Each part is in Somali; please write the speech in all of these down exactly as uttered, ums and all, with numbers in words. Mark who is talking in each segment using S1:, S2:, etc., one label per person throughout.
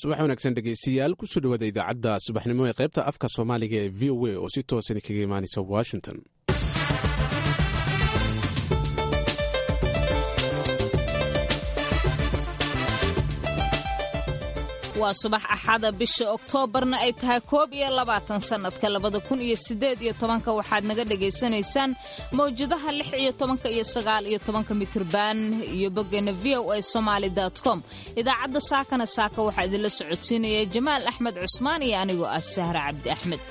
S1: subax wanaagsan dhegaystayaal kusoo dhawaada idaacadda subaxnimo ee qaybta afka soomaaliga ee v o a oo si toosan kaga imaanaysa washington.
S2: waa subax axada bisha oktoobarna ay tahay koob iyo labaatan sannadka labada kun iyo siddeed iyo tobanka waxaad naga dhegaysanaysaan mawjadaha lix iyo tobanka iyo sagaal iyo tobanka mitirban iyo boggeena v o a somaali dot com idaacadda saakana saaka waxaa idinla socodsiinaya jamaal axmed cusmaan iyo anigoo ah sahra cabdi axmed.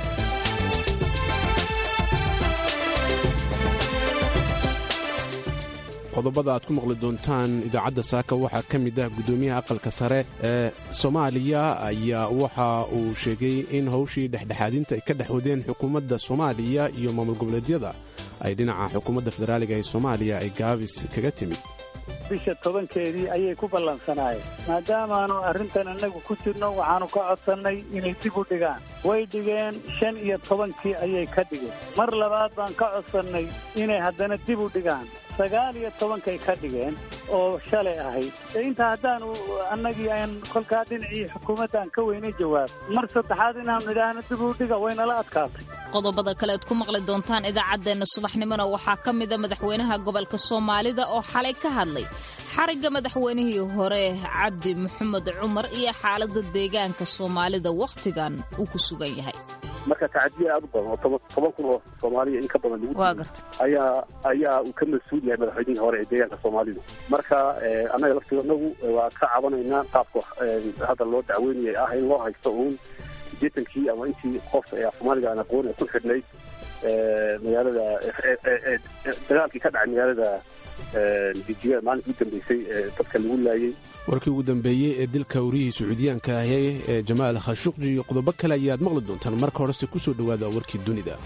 S1: qodobada aad ku maqli doontaan idaacadda saaka waxaa ka mid ah guddoomiyaha aqalka sare ee soomaaliya ayaa waxa uu sheegay in hawshii dhexdhexaadinta ay ka dhex wadeen xukuumadda soomaaliya iyo maamul goboleedyada ay dhinaca xukuumadda federaaliga ee soomaaliya ay gaabis kaga timid.
S3: bisha tobankeedii ayay ku ballansanaayeen maadaamaanu arrintan annagu ku jirno waxaannu ka codsannay inay dib u dhigaan way dhigeen shan iyo tobankii ayay ka dhigeen mar labaad baan ka codsannay inay haddana dib u dhigaan sagaal iyo tobankay ka dhigeen oo shalay ahayd intaa haddaanu annagii aan kolkaa dhinacii xukuumaddan ka weynay jawaab mar saddexaad inaanu idhaahno dib u dhiga waynala adkaatay.
S2: qodobada kale ad ku maqli doontaan idaacaddeenna subaxnimona waxaa ka mida madaxweynaha gobolka soomaalida oo xalay ka hadlay xarigga madaxweynihii hore cabdi maxamed cumar iyo xaaladda deegaanka soomaalida wakhtigan uu ku sugan yahay.
S4: marka tacadiye aad u badan oo toban kun oo soomaaliya in ka badan lagu ayaa ayaa uu ka mas-uul yahay madaxweynihii hore ee deegaanka soomaalida. marka annaga laftigonagu waa ka cabanaynaa qaabka hadda loo dacweynayay ah in loo haysto uun sideetankii ama intii qof ee soomaaliga aan aqoon ee ku xidhnayd magaalada dagaalkii ka dhacay magaalada dejiga maalinka ugu dambeysay ee dadka lagu laayay.
S1: warkii ugu dambeeyey ee dilka wariyihii sacuudiyaanka ahi ee jamaal khashuqji iyo qodobo kale ayaad maqli doontaan. marka horese ku soo dhowaada warkii dunida.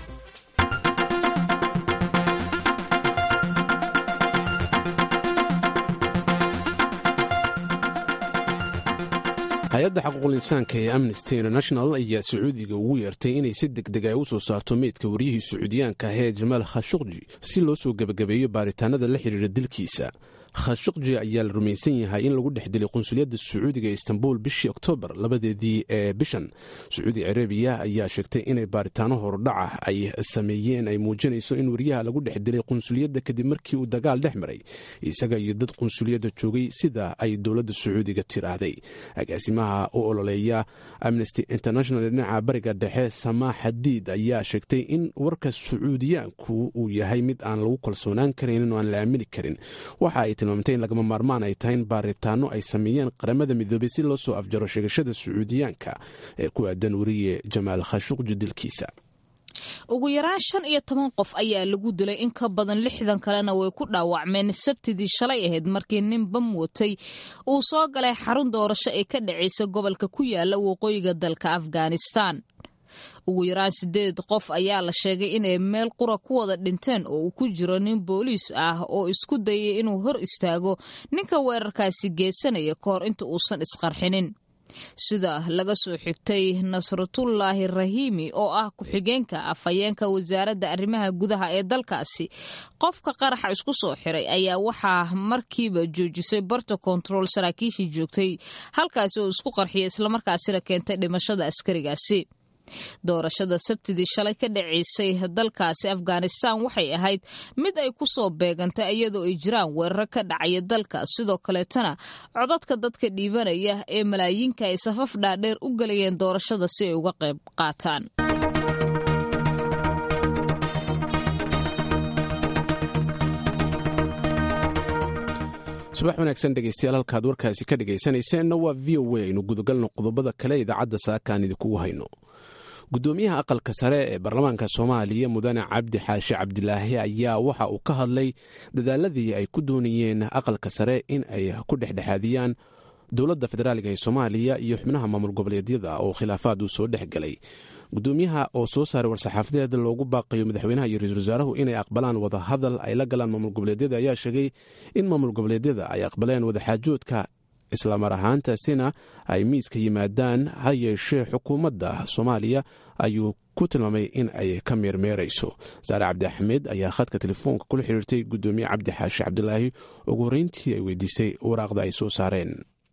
S1: hay-adda xaquuqul insaanka ee amnesty international ayaa sacuudiga ugu yeertay inay si degdeg ay u soo saarto meydka wariyihii sacuudiyaanka ah ee jamaal khashuqji si loo soo gebagabeeyo baaritaanada la xidhiidha dilkiisa. khashuqji ayaa la rumaysan yahay in lagu dhex dilay qunsuliyadda sacuudiga ee istanbul bishii oktoobar labadeedii ee bishan. sacuudi carabiya ayaa sheegtay inay baaritaano hordhaca ay sameeyeen ay muujinayso in wariyaha lagu dhex dilay qunsuliyadda kadib markii uu dagaal dhex maray isaga iyo dad qunsuliyadda joogay sida ay dowladda sacuudiga tiraahday. agaasimaha u ololeeya amnesty international ee dhinaca bariga dhexe samaa xadiid ayaa sheegtay in warka sacuudiyaanku uu yahay mid aan lagu kalsoonaan karaynin oo aan la aamini karin. waxa ay tilmaamtay in lagama maarmaan ay tahay in baaritaano ay sameeyeen qaramada midoobay si loo soo afjaro sheegashada sacuudiyaanka ee ku aadan wariye jamaal khashuqji dilkiisa.
S2: ugu yaraan shan iyo toban qof ayaa lagu dilay in ka badan lixdan kalena way ku dhaawacmeen sabtidii shalay ahayd markii nin bam watay uu soo galay xarun doorasho ee ka dhacaysa gobolka ku yaala waqooyiga dalka afghanistan. ugu yaraan sideed qof ayaa la sheegay inay meel qura ku wada dhinteen oo uu ku jiro nin booliis ah oo isku dayay inuu hor istaago ninka weerarkaasi geysanaya ka hor inta uusan isqarxinin. sida laga soo xigtay nasratullaahi rahiimi oo ah ku-xigeenka afhayeenka wasaaradda arrimaha gudaha ee dalkaasi, qofka qaraxa isku soo xiray ayaa waxaa markiiba joojisay barta kontarool saraakiishii joogtay halkaasi oo isku qarxiyay islamarkaasina keentay dhimashada askarigaasi. doorashada sabtidii shalay ka dhacaysay dalkaasi afghanistan waxay ahayd mid ay ku soo beegantay iyadoo ay jiraan weeraro ka dhacaya dalka sidoo kaleetana codadka dadka dhiibanaya ee malaayiinka ay safaf dhaadheer u galayeen doorashada si ay uga qayb qaataan.
S1: subax wanaagsan dhegaystayaal halkaad warkaasi ka dhegaysanayseena waa v o a aynu gudagalno qodobada kale idaacadda saakaan idinkugu hayno. guddoomiyaha aqalka sare ee baarlamaanka soomaaliya mudane cabdi xaashi cabdilaahi ayaa waxa uu ka hadlay dadaaladii ay ku doonayeen aqalka sare in ay ku dhexdhexaadiyaan dowladda federaaliga ee soomaaliya iyo xubnaha maamul goboleedyada oo khilaafaad uu soo dhex galay. guddoomiyaha oo soo saaray war-saxaafadeeda loogu baaqayo madaxweynaha iyo ra-iisul wasaaruhu inay aqbalaan wadahadal ay la galaan maamul goboleedyada ayaa sheegay in maamul goboleedyada ay aqbaleen wadaxaajoodka islamar ahaantaasina ay miiska yimaadaan. ha yeeshee xukuumadda soomaaliya ayuu ku tilmaamay in ay ka meermeerayso. saare cabdi axmed ayaa khadka telefoonka kula xiriirtay guddoomiye cabdi xaashi cabdilaahi ugu horreyntii ay weydiisay waraaqda ay soo saareen.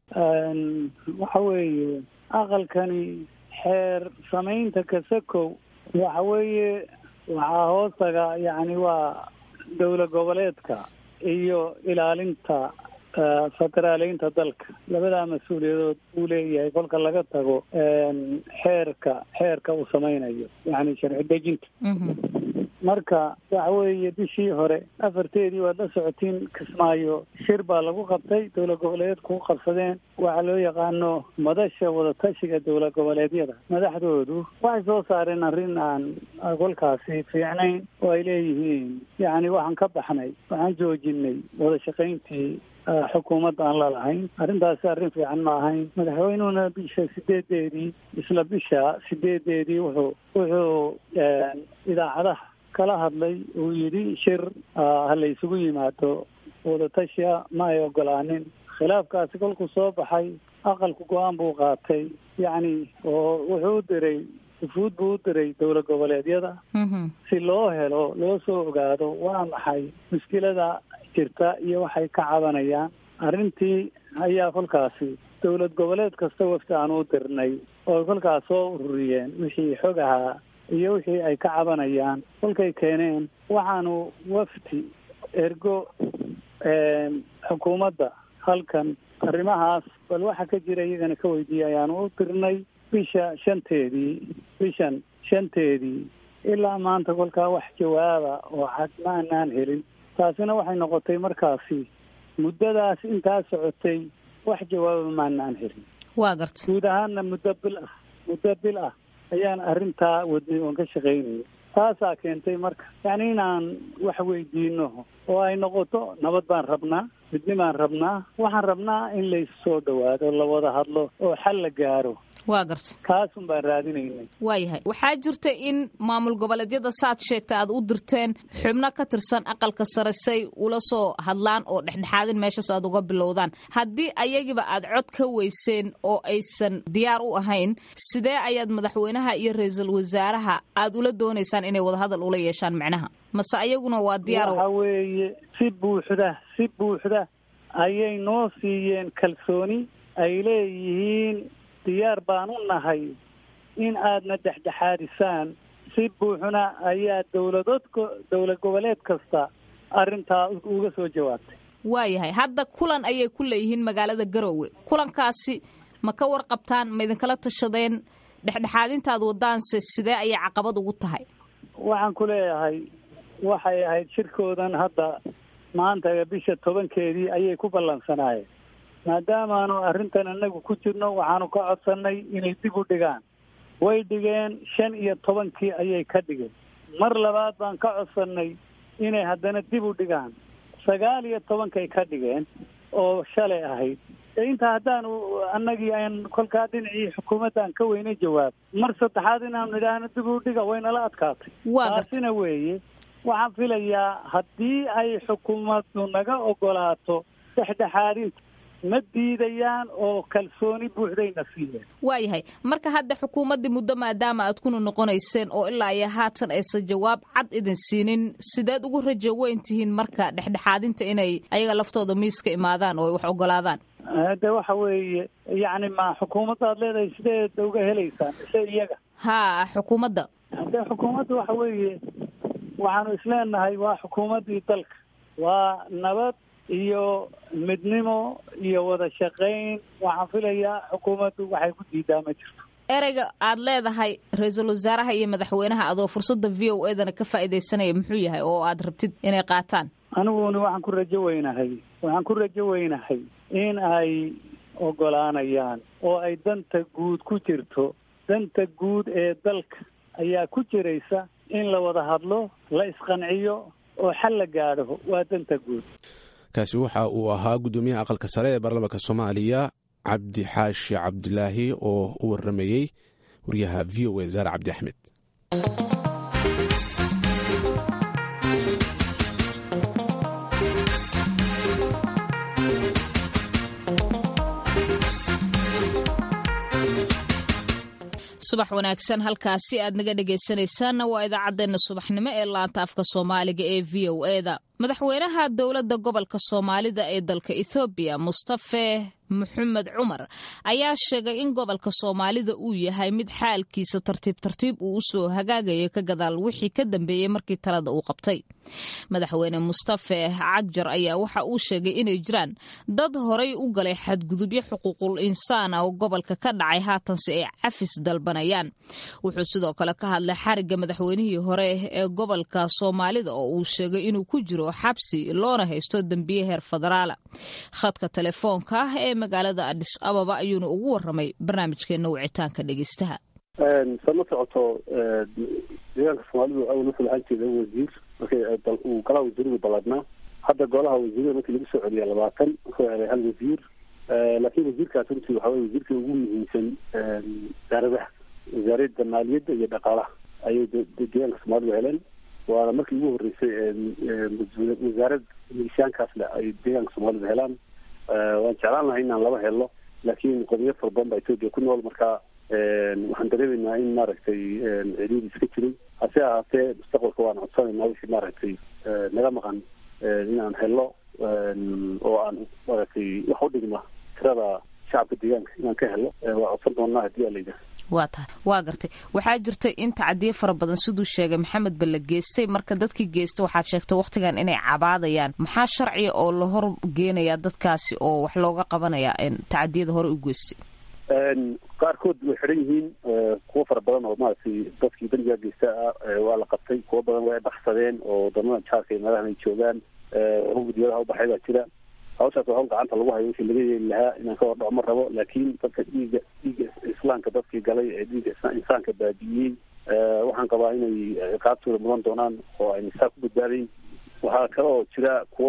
S3: waxa weeye aqalkani xeer samaynta kasakow waxa weeye waxaa hoostaga yacni waa dowlad goboleedka iyo ilaalinta federaaleynta dalka labadaa mas-uuliyadood uu leeyahay kolka laga tago xeerka xeerka uu samaynayo yacni sharci dejinta marka waxa weeye bishii hore afarteedii waad la socotiin kismaayo shir baa lagu qabtay dowlad goboleedku ku qabsadeen waxaa loo yaqaano madasha wadatashiga dowlad goboleedyada madaxdoodu waxay soo saareen arrin aan kolkaasi fiicnayn oo ay leeyihiin yacni waxaan ka baxnay waxaan joojinay wada shaqayntii xukuumadda aan la lahayn arrintaasi arrin fiican ma ahayn madaxweynuhuna bisha sideedeedii isla bisha sideedeedii wuxuu wuxuu idaacadaha kala hadlay uu yidhi shir ha la isugu yimaado wadatashiya ma ay ogolaanin khilaafkaasi kolkuu soo baxay aqalku go-aan buu qaatay yacni oo wuxuu u diray ufuud buu u diray dowlad goboleedyada si loo helo loo soo ogaado waa maxay mushkilada jirta iyo waxay ka cabanayaan arrintii ayaa kolkaasi dowlad goboleed kasta wafti aan u dirnay oo kolkaas soo ururiyeen wixii xog ahaa iyo wixii ay ka cabanayaan kolkay keeneen waxaanu wafti ergo xukuumadda halkan arrimahaas bal waxa ka jira iyagana ka weydiiyay ayaanu u dirnay bisha shanteedii bishan shanteedii ilaa maanta kolkaa wax jawaaba oo cad ma anaan helin taasina waxay noqotay markaasi muddadaas intaa socotay wax jawaaba ma anaan helin
S2: waa garta
S3: guud ahaanna muddo bil ah muddo bil ah ayaan arrintaa wadnay oon ka shaqaynayay taasaa keentay marka yacni inaan wax weydiino oo ay noqoto nabad baan rabnaa midnibaan rabnaa waxaan rabnaa in laysu soo dhawaado la wada hadlo oo xal la gaaro
S2: waa garta
S3: kaasun baan raadinaynay
S2: waayahay waxaa jirta in maamul goboleedyada saad sheegta aad u dirteen xubno ka tirsan aqalka sare say ula soo hadlaan oo dhexdhexaadin meeshaas aad uga bilowdaan haddii ayagiba aad cod ka weyseen oo aysan diyaar u ahayn sidee ayaad madaxweynaha iyo ra-iisul wasaaraha aad ula doonaysaan inay wadahadal ula yeeshaan micnaha mase ayaguna waa diyaar
S3: waxa weeye si buuxda si buuxda ayay noo siiyeen kalsooni ay leeyihiin diyaar baan u nahay in aadna dhexdhexaadisaan si buuxna ayaa dowladood dowlad goboleed kasta arrintaa uga soo jawaabtay
S2: waayahay hadda kulan ayay ku leeyihiin magaalada Garowe kulankaasi ma ka warqabtaan ma idinkala tashadeen dhexdhexaadintaad wadaanse sidee ayay caqabad ugu tahay
S3: waxaan ku leeyahay waxay ahayd shirkoodan hadda maanta bisha tobankeedii ayay ku ballansanaayeen maadaamaanu arrintan anagu ku jirno waxaanu ka codsannay inay dib u dhigaan way dhigeen shan iyo tobankii ayay ka dhigeen mar labaad baan ka codsannay inay haddana dib u dhigaan sagaal iyo tobankay ka dhigeen oo shalay ahayd inta haddaanu annagii aan kolkaa dhinacii xukuumaddan ka weynay jawaab mar saddexaad inaanu idhaahno dib u dhiga waynala adkaatay taasina weeye waxaan filayaa haddii ay xukuumaddu naga ogolaato dhexdhexaadinta ma diidayaan oo kalsooni buuxdayna siiyeen
S2: waayahay marka hadda xukuumaddii muddo maadaama aad kuna noqonayseen oo ilaa iyo haatan aysan jawaab cad idin siinin sideed ugu rajo weyn tihiin marka dhexdhexaadinta inay ayaga laftooda miiska imaadaan oo ay wax ogolaadaan
S3: de waxa weeye yacni ma xukuumadda aad leedahay sideed uga helaysaan mise iyaga
S2: ha xukuumadda
S3: de xukuumadda waxa weeye waxaanu isleenahay waa xukuumaddii dalka waa nabad iyo midnimo iyo wada shaqayn waxaan filayaa xukuumaddu waxay ku diidaa ma jirto
S2: ereyga aad leedahay ra-iisul wasaaraha iyo madaxweynaha adoo fursadda v o edana ka faa'iidaysanaya muxuu yahay oo aad rabtid inay qaataan
S3: aniguna waxaan ku rajo weynahay waxaan ku rajo weynahay in ay ogolaanayaan oo ay danta guud ku jirto danta guud ee dalka ayaa ku jiraysa in la wada hadlo la isqanciyo oo xal la gaadho waa danta guud
S1: kaasi waxa uu ahaa guddoomiyaha aqalka sare ee baarlamaanka soomaaliya cabdi xaashi cabdilaahi oo u waramayey wariyaha v o a zaare cabdi axmed
S2: subax wanaagsan halkaasi aad naga dhegaysanaysaanna waa idaacaddeenna subaxnimo ee laanta afka soomaaliga ee v o eda madaxweynaha dowladda gobolka soomaalida ee dalka ethoobiya mustafe maxamed cumar ayaa sheegay in gobolka soomaalida uu yahay mid xaalkiisa tartiib tartiib uu usoo hagaagayo ka gadaal wixii ka dambeeyey markii talada uu qabtay. madaxweyne mustafe cagjar ayaa waxa uu sheegay inay jiraan dad horay u galay xadgudubyo xuquuqul insaan oo gobolka ka dhacay haatanse ay cafis dalbanayaan. wuxuu sidoo kale ka hadlay xariga madaxweynihii hore ee gobolka soomaalida oo uu sheegay inuu ku jiro xabsi loona haysto dembiye heer federaala. khadka telefoonka ee magaalada Addis Ababa ayuuna ugu waramay barnaamijkeena wicitaanka dhegeystaha.
S4: sama socoto deegaanka Soomaalidu awal wuxuu lahaan jiray wasiir markii uu golaha wasiirada baladna hadda golaha wasiirada markii lagu soo celiyay labaatan wuxuu helay hal wasiir laakiin wasiirkaas runtii waxa weeye wasiirka ugu muhiimsan wasaaradaha wasaaradda maaliyadda iyo dhaqaalaha ayay deegaanka Soomaalidu heleen waana markii ugu horeysay wasaarad miisaankaas leh ay deegaanka Soomaalidu helaan. waan jeclaan lahay inaan laba helo laakiin qodobyo fara badan baa Itoobiya ku nool marka waxaan dareemaynaa in maaragtay ciriiri iska jiray hase ahaatee mustaqbalka waan codsanaynaa wixii maaragtay naga maqan inaan helo oo aan maaragtay wax u dhigma tirada shacabka deegaanka inaan ka helo waa codsan doonaa haddii alayda.
S2: waa tahay waa gartay waxaa jirtay in tacdiye fara badan siduu sheegay maxamed balle geystay marka dadkii geystay waxaad sheegtay waqtigan inay cabaadayaan maxaa sharciya oo la hor geenayaa dadkaasi oo wax looga qabanayaa tacdiyada hore u geystay.
S4: qaarkood way xiran yihiin kuwo fara badan oo maaragtay dadkii dambiga geysta waa la qabtay kuwo badan way baxsadeen oo wadamada jaarka iyo meelahan ay joogaan hugudiyadaha u baxay baa jira hawshaas waxaa gacanta lagu hayo wixii laga yeeli lahaa inaan ka hordhaco ma rabo laakiin dadka dhiiga dhiiga islaamka dadkii galay ee dhiiga insaanka baabi'iyey waxaan qabaa inay ciqaabtooda mudan doonaan oo ayna saa ku badbaadayn. waxaa kale oo jira kuwo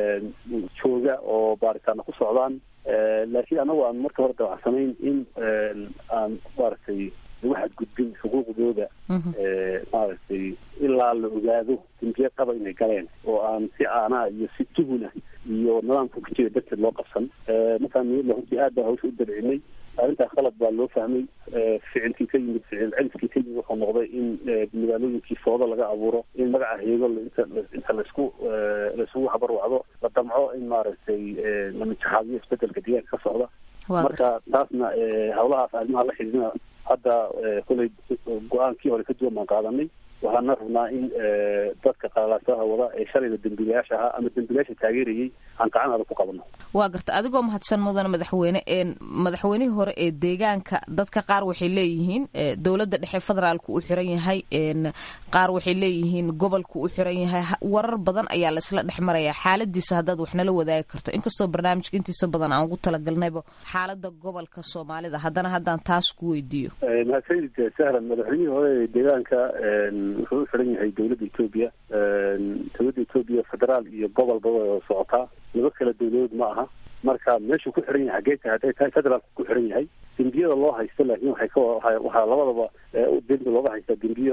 S4: jooga oo baaritaana ku socdaan laakiin anagu aan marka hore dawacsanayn in aan maaragtay lagu xadgudbin xuquuqdooda maaragtay ilaa la ogaado dambiye qaba inay galeen oo aan si aanaa iyo si tuhuna iyo nidaamka ku jira darteed loo qabsan. markaa miyadla runtii aad baa hawsha u dabcinay arrintaas qalad baa loo fahmay ficilkii ka yimid ficil celiskii ka yimid wuxuu noqday in magaalooyinkii foodo laga abuuro in magaca heego inta inta laisku laisugu habarwacdo la damco in maaragtay la mijaxaadiyo isbedelka deegaanka ka socda. marka taasna hawlahaas arrimaha la xidhiidhina hadda kolay go-aankii hore ka duwan baan qaadanay waxaana rabnaa in dadka qalaalaasaha wada ee shalayda dembiilayaasha ahaa ama dembiilayaasha taageerayay aan gacan adag ku qabano.
S2: waa garta adigoo mahadsan mudana madaxweyne madaxweynihii hore ee deegaanka dadka qaar waxay leeyihiin dowladda dhexe federaalku u xiran yahay qaar waxay leeyihiin gobolku u xiran yahay warar badan ayaa la isla dhex maraya xaaladiisa haddaad wax nala wadaagi karto inkastoo barnaamijka intiisa badan aan ugu talagalnayba xaalada gobolka Soomaalida haddana haddaan taas ku weydiiyo.
S4: mahadsanid sahlan madaxweynihii hore ee deegaanka wuxuu u xiran yahay dowladda Itoobiya dowladda Itoobiya federaal iyo gobolba way socotaa laba kala dowladood ma aha marka meeshuu ku xiran yahay geedka hadday tahay federaalku ku xiran yahay dembiyada loo haysto laakiin waxay ka waxaa labadaba dembi looga haystaa dembiyo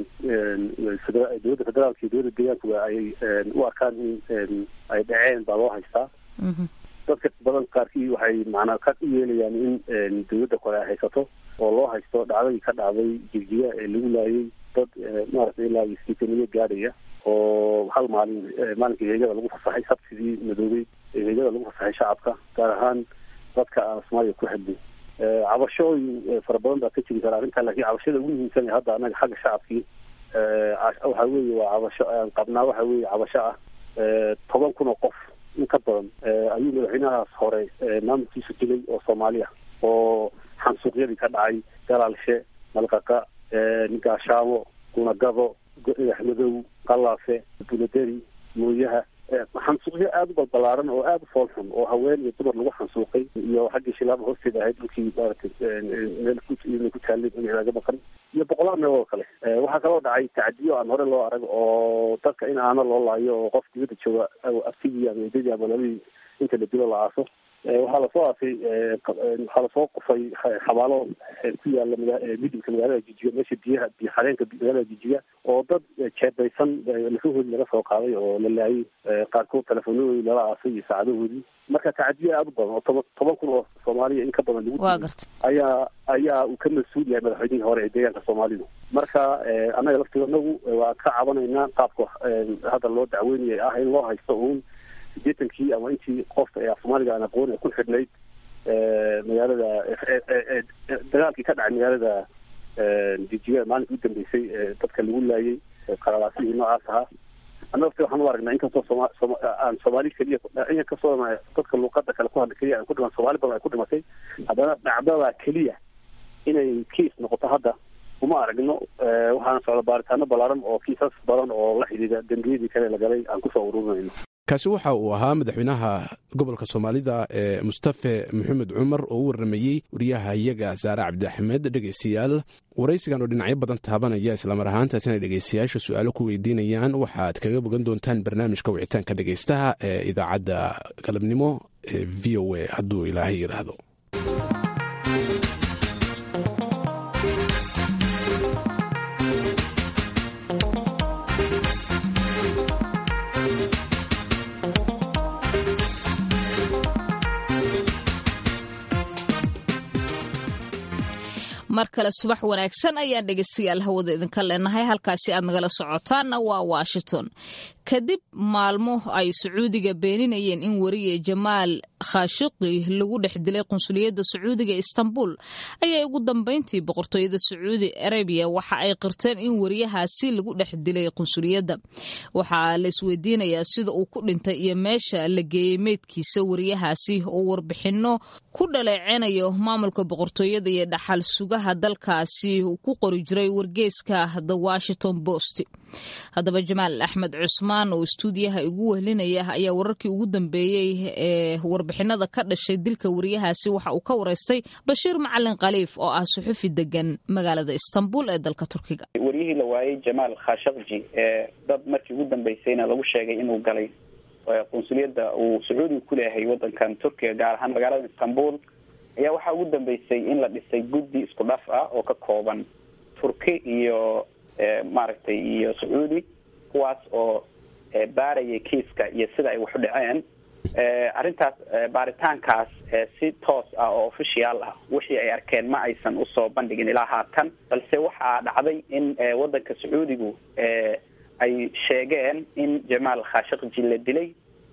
S4: dowladda federaalka iyo dowladda deegaankuba ay u arkaan in ay dhaceen baa loo haystaa. dadka badan qaarkii waxay macnaa ka u yeelayaan in dowladda kale ay haysato oo loo haysto dhacdadii ka dhacday jigjiga ee lagu laayay dad maaragtay ilaa iyo sideetaniyo gaadhaya oo hal maalin maalinkii heegada lagu fasaxay sabtidii madoobay ee heegada lagu fasaxay shacabka gaar ahaan dadka aan Soomaaliya ku hadlin. cabashooyin fara badan baa ka jiri kara arrintan laakiin cabashada ugu muhiimsan hadda anaga xagga shacabkii waxa weeye waa cabasho aan qabnaa waxa weeye cabasho ah toban kun oo qof in ka badan ayuu madaxweynahaas hore maamulkiisu dilay oo Soomaaliya oo xansuuqyadii ka dhacay galaalshe malqaqa gaashaamo gunagado axmedow qalaafe buladeri mooyaha xansuuqyo aada u balbalaaran oo aada u foolxun oo haween iyo dumar lagu xansuuqay iyo xaggii shilaaba hoosteeda ahayd dhulkii maaragtay meel ku ku taallay magaga maqan iyo boqolaal meel oo kale. waxaa kaloo dhacay tacdiyo aan hore loo arag oo dadka in aana loo laayo oo qof dibadda jooga aftigii ama eedadii ama labadii inta la dilo la aaso. waxaa lasoo aasay waxaa lasoo qufay xabaalo ku yaala midibka magaalada Jijiga meesha biyaha biyo xareenka magaalada Jijiga oo dad jeebaysan lafahoodii laga soo qaaday oo la laayay qaarkood telefoonadooda lala aasay iyo saacadahoodii. marka tacdiyo aada u badan oo toban toban kun oo Soomaaliya in ka badan lagu ayaa ayaa uu ka mas-uul yahay madaxweynihii hore ee deegaanka Soomaalidu. marka annaga laftigoodnagu waa ka cabanaynaa qaabka hadda loo dacweynayay ah in loo haysto uun sideetankii ama intii qofka ee Soomaaliga aan aqoon ku xidhnayd magaalada dagaalkii ka dhacay magaalada jijiyada maalinka u dambeysay dadka lagu laayay qalalaasihii noocaas ahaa anagta waxaan u aragnaa inkastoo soma aan soomaali keliya inkastoo dadka luuqada kale ku hadla keliya aan ku dhiman soomaali badan ay ku dhimatay haddana dhacdada keliya inay kiis noqoto hadda uma aragno waxaana socda baaritaano ballaaran oo kiisas badan oo la xidhiidha dembiyadii kale la galay aan kusoo ururinayno.
S1: kaasi waxa uu ahaa madaxweynaha gobolka soomaalida ee mustafe maxamed cumar oo u waramayey wariyaha iyaga saare cabdi axmed. dhegeystayaal waraysigan oo dhinacyo badan taabanaya islamar ahaantaas inay dhegeystayaasha su-aalo ku weydiinayaan waxaad kaga bogan doontaan barnaamijka wicitaanka dhegeystaha ee idaacadda galabnimo ee v o a hadduu ilaahay yidhaahdo.
S2: mar kale subax wanaagsan ayaan dhegeystayaal hawada idinka leenahay halkaasi aad nagala socotaanna waa Washington. kadib maalmo ay Sacuudiga beeninayeen in wariye Jamaal Khashoggi lagu dhex dilay qunsuliyadda Sacuudiga Istanbul ayay ugu dambeyntii boqortooyada Sacuudi Arabia waxa ay qirteen in wariyahaasi lagu dhex dilay qunsuliyadda. waxa la isweydiinayaa sida uu ku dhintay iyo meesha la geeyay meedkiisa wariyahaasi oo warbixino ku dhaleecenayo maamulka boqortooyada iyo dhaxal sugaha dalkaasi uu ku qori jiray wargeyska The Washington Post. haddaba Jamaal Axmed Cusmaan oo stuudiyaha ugu wehlinaya ayaa wararkii ugu dambeeyay ee warbixinada ka dhashay dilka wariyahaasi waxa uu ka wareystay Bashiir Macalin Khaliif oo ah suxufi degan magaalada Istanbul ee dalka Turkiga.
S5: wariyihii la waayay Jamaal Khashoggi ee dad markii ugu dambeysayna lagu sheegay inuu galay qunsuliyadda uu Sacuudiga ku leeyahay wadankan Turkiga gaar ahaan magaalada Istanbul ayaa waxa ugu dambeysay in la dhisay guddi isku dhaf ah oo ka kooban Turki iyo maaragtay iyo Sacuudi kuwaas oo baarayay kiiska iyo sida ay wax u dhaceen. arrintaas baaritaankaas si toos ah oo official ah wixii ay arkeen ma aysan u soo bandhigin ilaa haatan, balse waxaa dhacday in wadanka Sacuudigu ay sheegeen in Jamaal Khashoggi la dilay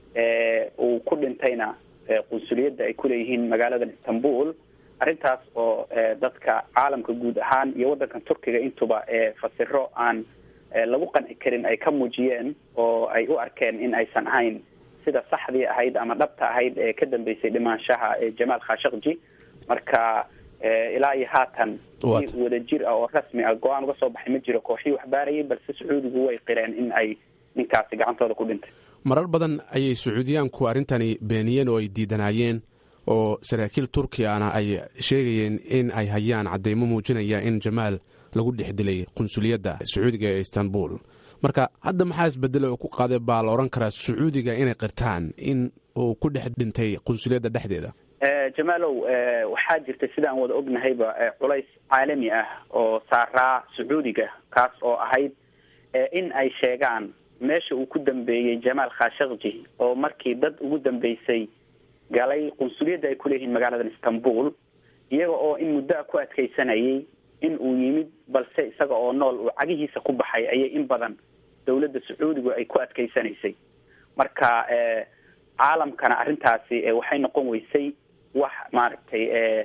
S5: uu ku dhintayna qunsuliyadda ay ku leeyihiin magaalada Istanbul. arrintaas oo dadka caalamka guud ahaan iyo wadankan Turkiga intuba fasiro aan lagu qanci karin ay ka muujiyeen oo ay u arkeen in aysan ahayn sida saxdii ahayd ama dhabta ahayd ee ka dambeysay dhimaanshaha Jamaal Khashoggi. marka ilaa iyo haatan si wada jir ah oo rasmi ah go-aan uga soo baxay ma jiro kooxii wax baarayay, balse Sacuudigu way qireen in ay ninkaasi gacantooda ku dhintay.
S1: marar badan ayay Sacuudiyaanku arrintani beeniyeen oo ay diidanayeen oo saraakiil Turkiyana ay sheegayeen in ay hayaan cadeymo muujinaya in Jamaal lagu dhex dilay qunsuliyadda Sacuudiga ee Istanbul. marka hadda maxaa isbedelay oo ku qaaday baa la oran karaa Sacuudiga inay qirtaan in uu ku dhex dhintay qunsuliyadda dhexdeeda?
S5: Jamaalow waxaa jirta sidaan wada ognahayba culays caalami ah oo saaraa Sacuudiga kaas oo ahayd in ay sheegaan meesha uu ku dambeeyay Jamaal Khashoggi oo markii dad ugu dambeysay galay qunsuliyadda ay ku leeyihiin magaalada Istanbul iyaga oo in muddo ku adkeysanayay in uu yimid, balse isaga oo nool uu cagihiisa ku baxay ayay in badan dawladda Sacuudigu ay ku adkeysanaysay. marka caalamkana arrintaasi waxay noqon weysay wax maaragtay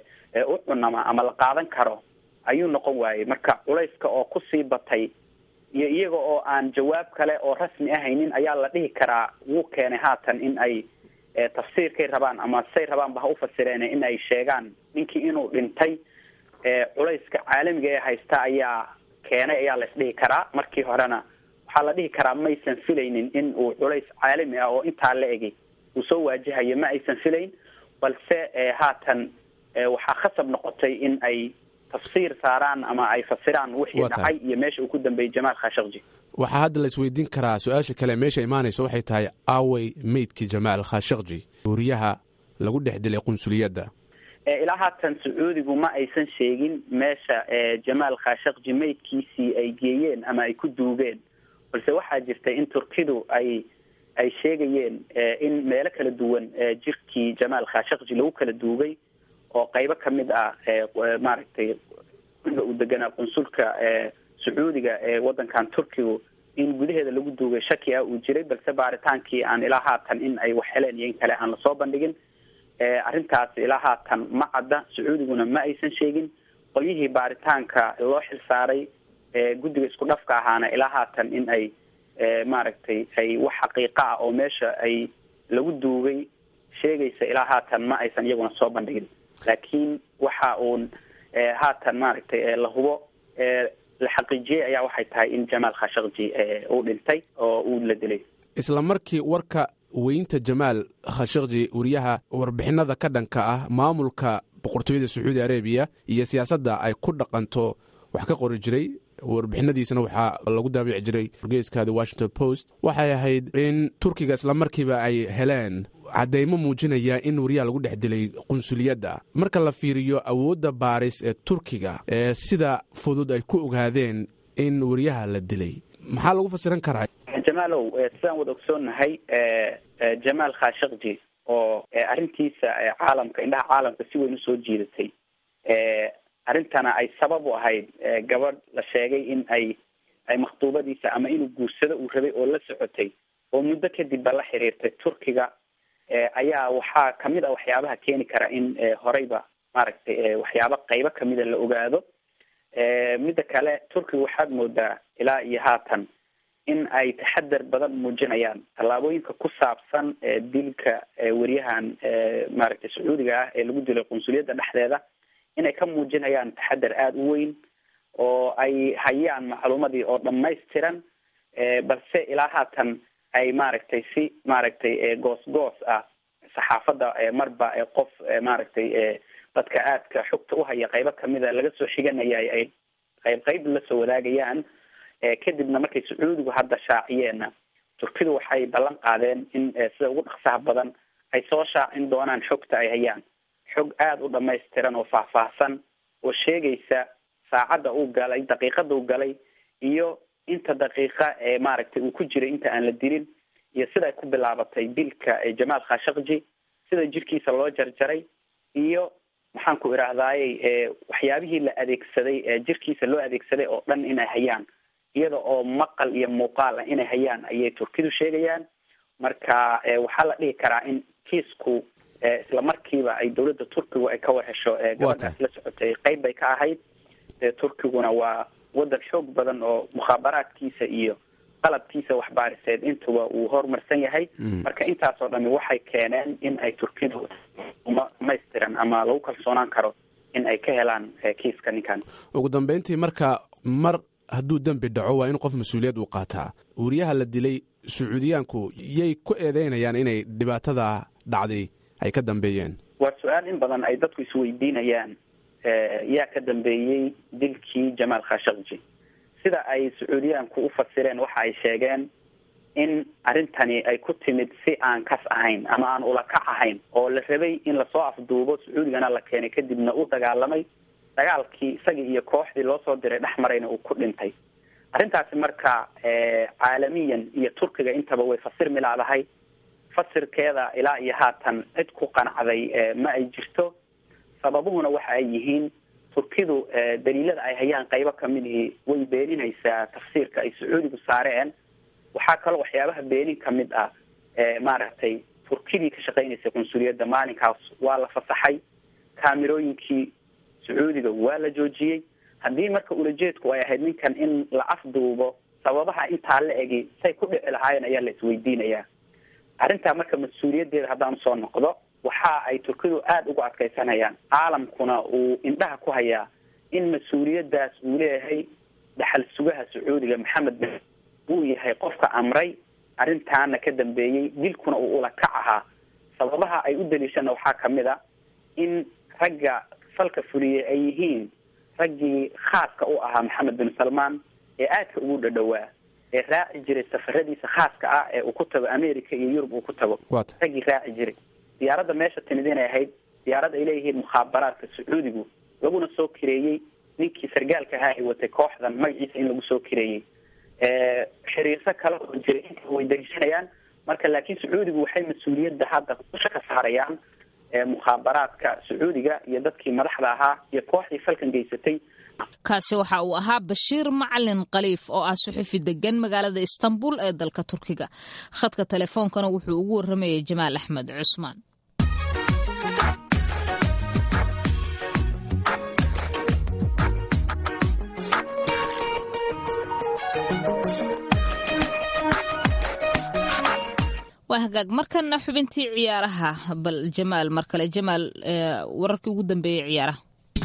S5: u cunama ama la qaadan karo ayuu noqon waayey. marka culayska oo ku sii batay iyo iyaga oo aan jawaab kale oo rasmi ahaynin ayaa la dhihi karaa wuu keenay haatan in ay tafsiirkay rabaan ama say rabaan ba ha u fasireen in ay sheegaan ninkii inuu dhintay. culayska caalamiga ee haysta ayaa keenay ayaa la isdhihi karaa. markii horena waxaa la dhihi karaa maysan filaynin in uu culays caalami ah oo intaa la egay uu soo waajahayo, ma aysan filayn, balse haatan waxaa khasab noqotay in ay tafsiir saaraan ama ay fasiraan wixii dhacay iyo meesha uu ku dambeeyay Jamaal Khashoggi.
S1: waxaa hadda la isweydiin karaa su-aasha kale meesha imaanaysa waxay tahay aaway meydkii Jamaal Khashoggi wariyaha lagu dhex dilay qunsuliyadda?
S5: ilaa haatan Sacuudigu ma aysan sheegin meesha Jamaal Khashoggi meydkiisii ay geeyeen ama ay ku duugeen, balse waxaa jirta in Turkidu ay ay sheegayeen in meelo kala duwan jirkii Jamaal Khashoggi lagu kala duugay oo qaybo ka mid ah maaragtay uu deganaa qunsulka Sacuudiga ee wadankan Turkiga in gudaheeda lagu duugay shaki ah uu jiray, balse baaritaankii aan ilaa haatan in ay wax heleen iyo in kale aan la soo bandhigin. arrintaasi ilaa haatan ma cadda, sacuudiguna ma aysan sheegin. qolyihii baaritaanka loo xilsaaray guddiga isku dhafka ahaana ilaa haatan in ay maaragtay ay wax xaqiiqa ah oo meesha ay lagu duugay sheegaysa ilaa haatan ma aysan iyaguna soo bandhigin. laakiin waxa uun haatan maaragtay la hubo la xaqiijiyey ayaa waxay tahay in Jamaal Khashoggi uu dhintay oo uu la dilay.
S1: isla markii warka weynta Jamaal Khashoggi wariyaha warbixinada ka dhanka ah maamulka boqortooyada Sacuudi Arabia iyo siyaasadda ay ku dhaqanto wax ka qori jiray, warbixinadiisana waxaa lagu daabici jiray wargeyska The Washington Post, waxay ahayd in Turkiga isla markiiba ay heleen cadeymo muujinaya in wariyaha lagu dhex dilay qunsuliyadda. marka la fiiriyo awoodda baaris ee Turkiga ee sida fudud ay ku ogaadeen in wariyaha la dilay, maxaa lagu fasiran karaa?
S5: Jamaalow, sidaan wada ogsoonahay Jamaal Khashoggi oo arrintiisa caalamka indhaha caalamka si weyn usoo jiidatay, arrintana ay sabab u ahayd gabadh la sheegay in ay ay makhtuubadiisa ama inuu guursado uu rabay oo la socotay oo muddo kadibba la xiriirtay Turkiga, ayaa waxaa kamid a waxyaabaha keeni kara in horeyba maaragtay waxyaaba qaybo kamida la ogaado. midda kale Turkiga waxaad moodaa ilaa iyo haatan in ay taxadar badan muujinayaan tallaabooyinka ku saabsan dilka wariyahan maaragtay sacuudiga ah ee lagu dilay qunsuliyadda dhexdeeda, inay ka muujinayaan taxadar aada u weyn oo ay hayaan macluumadii oo dhammaystiran, balse ilaa haatan ay maaragtay si maaragtay goos goos ah saxaafadda marba qof maaragtay dadka aadka xogta u haya qaybo kamida laga soo xiganaya ay qayb qayb la soo wadaagayaan. kadibna markay sacuudigu hadda shaaciyeenna Turkidu waxay ballan qaadeen in sida ugu dhaqsaha badan ay soo shaacin doonaan xogta ay hayaan, xog aada u dhammaystiran oo faahfaahsan oo sheegaysa saacadda uu galay, daqiiqada uu galay, iyo inta daqiiqa ee maaragtay uu ku jiray inta aan la dilin, iyo sida ay ku bilaabatay dilka Jamaal Khashoggi, sida jirkiisa loo jarjaray, iyo maxaan ku iraahdaayey waxyaabihii la adeegsaday jirkiisa loo adeegsaday oo dhan inay hayaan, iyada oo maqal iyo muuqaal ah inay hayaan ayay Turkidu sheegayaan. marka waxaa la dhihi karaa in kiisku isla markiiba ay dowladda Turkigu ay ka warhesho gabadhaas la socotay qayb bay ka ahayd. Turkiguna waa wadan xoog badan oo mukhaabaraadkiisa iyo qalabkiisa waxbaariseed intuba uu horumarsan yahay. marka intaasoo dhami waxay keeneen in ay Turkidu dhamaystiran ama lagu kalsoonaan karo in ay ka helaan kiiska ninkan.
S1: ugu dambeyntii, marka mar hadduu dembi dhaco waa in qof mas-uuliyad uu qaataa. wariyaha la dilay sacuudiyaanku yay ku eedeynayaan inay dhibaatada dhacday ay ka dambeeyeen?
S5: waa su-aal in badan ay dadku isweydiinayaan, yaa ka dambeeyey dilkii Jamaal Khashoggi. sida ay sacuudiyaanku u fasireen waxa ay sheegeen in arrintani ay ku timid si aan kas ahayn ama aan ula kac ahayn, oo la rabay in lasoo afduubo sacuudigana la keenay, kadibna u dagaalamay, dagaalkii isagii iyo kooxdii loo soo diray dhex marayna uu ku dhintay. arrintaasi marka caalamiyan iyo Turkiga intaba way fasirmi laadahay. fasirkeeda ilaa iyo haatan cid ku qanacday ma ay jirto. sababuhuna waxa ay yihiin Turkidu daliilada ay hayaan qaybo kamidii way beeninaysaa tafsiirka ay sacuudigu saareen. waxaa kaloo waxyaabaha beenin kamid ah maaragtay Turkidii ka shaqaynaysa qunsuliyadda maalinkaas waa la fasaxay, kaamirooyinkii sacuudiga waa la joojiyey. haddii marka ulajeedku ay ahayd ninkan in la afduubo, sababaha intaa la egi say ku dhici lahaayeen ayaa la isweydiinayaa. arrintaa marka mas-uuliyaddeeda haddaan soo noqdo, waxa ay Turkidu aada ugu adkaysanayaan, caalamkuna uu indhaha ku hayaa in mas-uuliyaddaas uu leeyahay dhaxal sugaha sacuudiga Maxamed bin uu yahay qofka amray arrintaana ka dambeeyey, dilkuna uu ula kac ahaa. sababaha ay u daliishana waxaa kamid a in ragga falka fuliyey ay yihiin raggii khaaska u ahaa Maxamed bin Salmaan ee aadka ugu dhadhowaa, ee raaci jiray safaradiisa khaaska ah ee uu ku tago America iyo Yurub uu ku tago, raggii raaci jiray. diyaaradda meesha timid inay ahayd diyaarad ay leeyihiin mukhaabaraadka sacuudigu, laguna soo kireeyey ninkii sargaalka ahaa ay watay kooxdan magaciisa in lagu soo kireeyey. xiriirso kale oo jiray inta way daliishanayaan. marka laakiin sacuudigu waxay mas-uuliyadda hadda dusha ka saarayaan mukhaabaraadka sacuudiga iyo dadkii madaxda ahaa iyo kooxdii falkan geysatay.
S2: kaasi waxa uu ahaa Bashiir Macalin Khaliif oo ah suxufi degan magaalada Istanbul ee dalka Turkiga. khadka telefoonkana wuxuu ugu waramayay Jamaal Axmed Cusmaan. waa hagaag markana xubintii ciyaaraha bal Jamaal mar kale Jamaal wararkii ugu dambeeyay ciyaaraha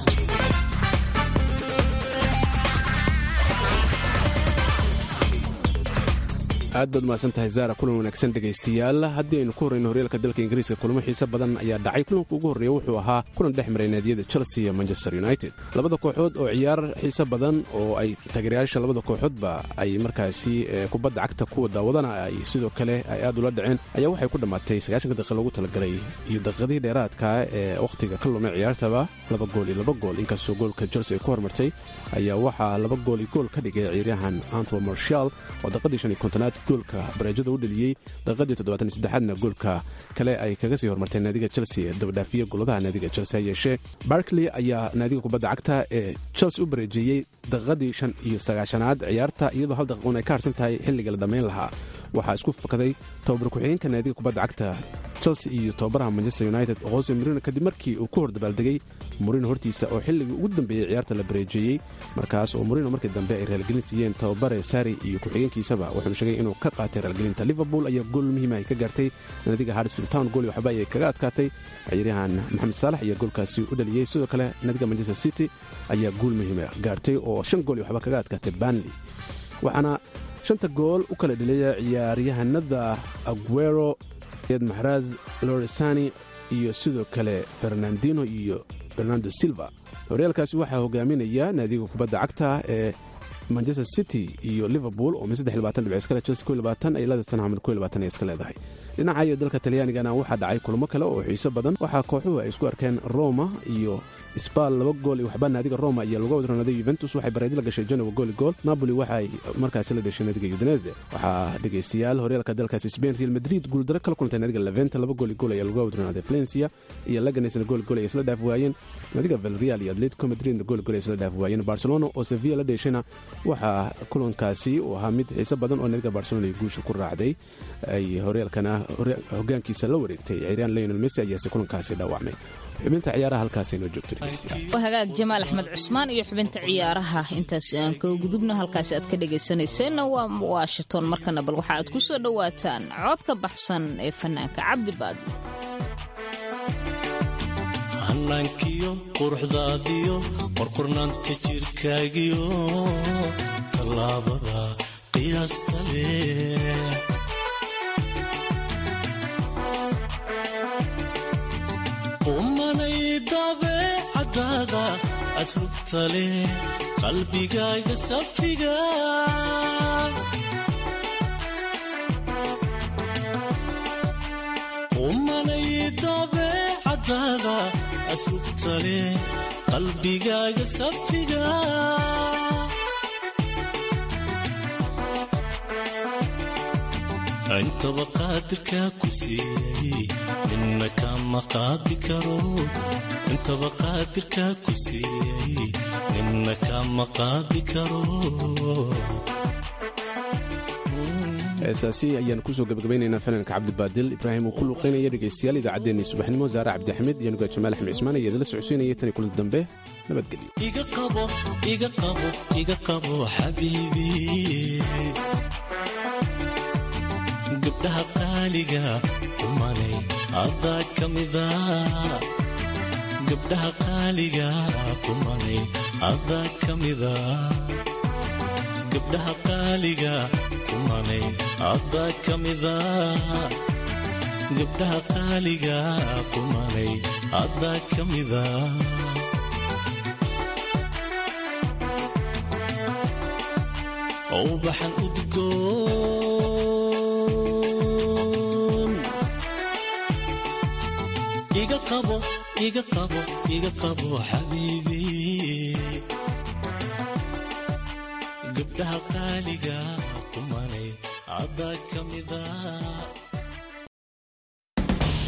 S1: aad baad mahadsan tahay Zara kulan wanaagsan dhageystayaal haddii aynu ku horeyno horyaalka dalka Ingiriiska kulamo xiiso badan ayaa dhacay kulanka ugu horeeya wuxuu ahaa kulan dhex maray naadiyada Chelsea iyo Manchester United labada kooxood oo ciyaar xiiso badan oo ay taageerayaasha labada kooxoodba ay markaasi kubadda cagta ku wadaawadana ay sidoo kale ay aad ula dhaceen ayaa waxay ku dhamaatay sagaashan daqiiqo lagu talagalay iyo daqiiqadii dheeraadka ee waqtiga ka lumay ciyaartaba laba gool iyo laba gool inkastoo goolka Chelsea ay ku hormartay ayaa waxaa laba gool iyo gool ka dhigay ciyaaryahan Anthony Martial oo daqiiqadii shan iyo konton goolka bareejada u dhaliyay daqiiqadii toddobaatan iyo saddexaad goolka kale ay kaga sii hormartay naadiga Chelsea dabadhaafiye goladaha naadiga Chelsea yeeshe Barkley ayaa naadiga kubadda cagta ee Chelsea u bareejiyay daqiiqadii shan iyo sagaashanaad ciyaarta iyadoo hal daqiiqo ay ka harsan tahay xilliga la dhameyn lahaa waxaa isku fakaday tababar ku-xigeenka naadiga kubadda cagta Chelsea iyo tababaraha Manchester United Jose Mourinho kadib markii uu ku hordabaaldegay Mourinho hortiisa oo xilligii ugu dambeeyay ciyaarta la bareejiyay markaas oo Mourinho markii dambe ay reelgelin siiyeen tababare Sarri iyo ku-xigeenkiisaba wuxuu sheegay inuu ka qaatay reelgelinta Liverpool ayaa gool muhiim ah ka gaartay naadiga Huddersfield Town gool waxba ay kaga adkaatay ciyaaryahan Mohamed Salah iyo goolkaasi u dhaliyay sidoo kale naadiga Manchester City ayaa gool muhiim ah gaartay oo shan gool waxba kaga adkaatay Burnley waxaana shanta gool u kala dhaliyay ciyaaryahanada Aguero, Mahrez, Lorisani iyo sidoo kale Fernandinho iyo Bernardo Silva horyaalkaasi waxaa hogaaminaya naadiga kubadda cagta ee Manchester City iyo Liverpool oo saddex iyo labaatan dhibcood iska leh Chelsea kow iyo labaatan ay leedahay Tottenham kow iyo labaatan iska leedahay dhinaca iyo dalka Talyaanigana waxaa dhacay kulamo kale oo xiiso badan waxaa kooxuhu ay isku arkeen Roma iyo Spal laba gool iyo waxba naadiga Roma iyo lagu wadranaaday Juventus waxay bareed la gashay Genoa gool gool Napoli waxay markaas la dhashay naadiga Udinese waxaa dhageystayaal horyaalka dalkaas Spain Real Madrid guul daro kala kulantay naadiga Levante laba gool gool ay lagu wadranaaday Valencia iyo Leganes gool gool ay isla dhaaf waayeen naadiga Villarreal iyo Atletico Madrid gool gool ay isla dhaaf waayeen Barcelona oo Sevilla la dhashayna waxaa kulankaasi oo ahaa mid xiiso badan oo naadiga Barcelona ay guusha ku raacday ay horyaalkana hogaankiisa la wareegtay ciyaaryahan Lionel Messi ayaa kulankaasi dhaawacmay xubinta ciyaaraha halkaas inoo joogto
S2: waa hagaag Jamaal Axmed Cusmaan iyo xubinta ciyaaraha intaas aan ka gudubno halkaas aad ka dhageysanayseen waa Washington markana bal waxa aad ku soo dhawaataan cod ka baxsan ee fanaanka Cabdi Baadi
S6: hanankiyo quruxdaadiyo qorqornaanta jirkaagiyo talaabada qiyaasta leh umanay dabeecadaada asrubta leh qalbigaaga safiga umanay dabeecadaada asrubta leh qalbigaaga safiga intaba qaadirkaa ku siiyey ninna kama qaadi karo intaba qaadirkaa ku siiyey ninna kama qaadi karo
S1: heesaasi ayaan kusoo gabagabaynaynaa fanaanka cabdibaadil ibraahim uu ku luuqaynaya dhegaystayaal idaacaddeenii subaxnimo Zaara Cabdi Axmed iyo nuga Jamaal Axmed Cismaan ayaa idinla socodsiinaya tan kulan dambe nabadgelyo
S6: iga qabo iga qabo iga qabo xabiibi gabdhaha qaaliga kumanay adaa ka mida gabdhaha qaaliga kumanay adaa ka mida gabdhaha qaaliga kumanay adaa ka mida gabdhaha qaaliga kumanay adaa ka mida oo baxan udgoon iga qabo iga qabo iga qabo xabiibi gabdhaha qaaliga kumanay adaa ka mida